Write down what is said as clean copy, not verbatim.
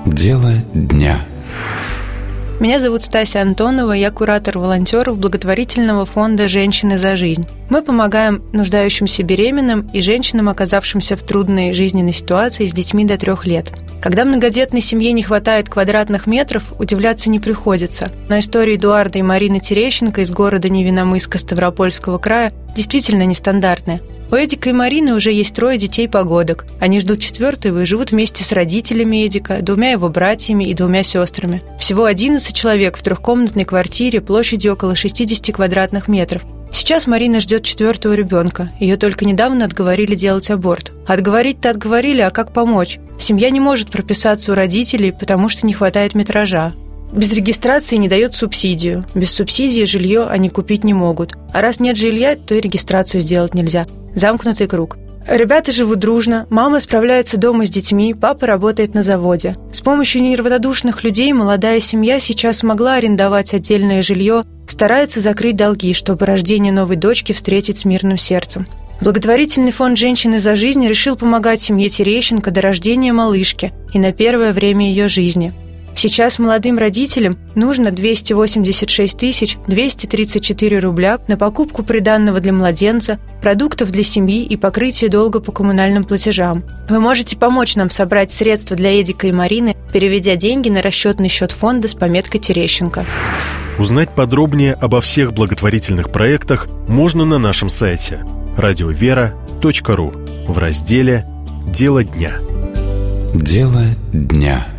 Дело дня. Меня зовут Стася Антонова, я куратор волонтеров благотворительного фонда «Женщины за жизнь». Мы помогаем нуждающимся беременным и женщинам, оказавшимся в трудной жизненной ситуации с детьми до 3 лет. Когда многодетной семье не хватает квадратных метров, удивляться не приходится. Но история Эдуарда и Марины Терещенко из города Невинномысска Ставропольского края действительно нестандартная. У Эдика и Марины уже есть 3 детей-погодок. Они ждут 4-го и живут вместе с родителями Эдика, 2 его братьями и 2 сестрами. Всего 11 человек в 3-комнатной квартире площадью около 60 квадратных метров. Сейчас Марина ждет 4-го ребенка. Ее только недавно отговорили делать аборт. Отговорить-то отговорили, а как помочь? Семья не может прописаться у родителей, потому что не хватает метража. Без регистрации не дает субсидию. Без субсидии жилье они купить не могут. А раз нет жилья, то и регистрацию сделать нельзя. Замкнутый круг. Ребята живут дружно, мама справляется дома с детьми, папа работает на заводе. С помощью неравнодушных людей молодая семья сейчас смогла арендовать отдельное жилье, старается закрыть долги, чтобы рождение новой дочки встретить с мирным сердцем. Благотворительный фонд «Женщины за жизнь» решил помогать семье Терещенко до рождения малышки и на первое время ее жизни. Сейчас молодым родителям нужно 286 234 рубля на покупку приданного для младенца, продуктов для семьи и покрытие долга по коммунальным платежам. Вы можете помочь нам собрать средства для Эдика и Марины, переведя деньги на расчетный счет фонда с пометкой «Терещенко». Узнать подробнее обо всех благотворительных проектах можно на нашем сайте radiovera.ru в разделе «Дело дня». Дело дня.